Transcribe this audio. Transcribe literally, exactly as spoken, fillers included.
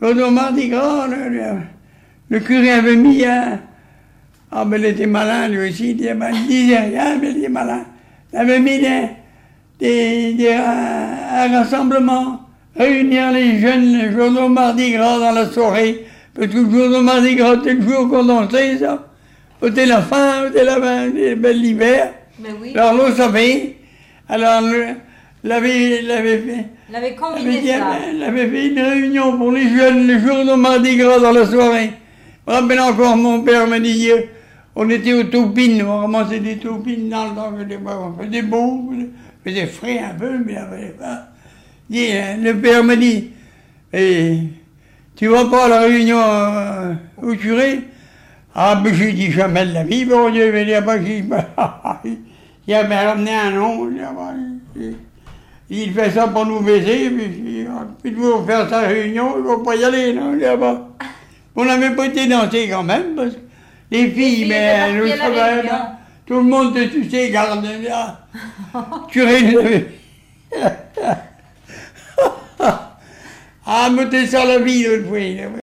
au Mardi Gras, le, le, le curé avait mis un... Ah, ben, il était malin, lui aussi, il, ben, il disait rien, mais il était malin. Il avait mis des, des, des, un, un rassemblement, réunir les jeunes le jour du Mardi Gras dans la soirée, parce que le jour du Mardi Gras, c'était le jour condensé, ça. C'était la fin, c'était la fin, l'hiver. Mais oui. Alors, l'on savait, alors, l'avait, l'avait fait... L'avait combiné ça. Elle avait fait une réunion pour les jeunes le jour de Mardi Gras dans la soirée. Je me rappelle encore, mon père m'a dit, euh, on était aux taupines, on ramassait des taupines dans le temps, on faisait beau, on faisait frais un peu, mais après, pas. Dit, euh, le père m'a dit, eh, tu vas pas à la réunion euh, au curé? Ah, ben j'ai dit jamais de la vie, bon Dieu, mais il avait ramené un nom, il fait ça pour nous baiser, puis il veut faire sa réunion, il ne va pas y aller, non, là-bas. On n'avait pas été danser quand même, parce que les filles, les mais le travail, tout le monde, tu sais, garde là. Curé, ah, mais t'es ça la vie, l'autre fois.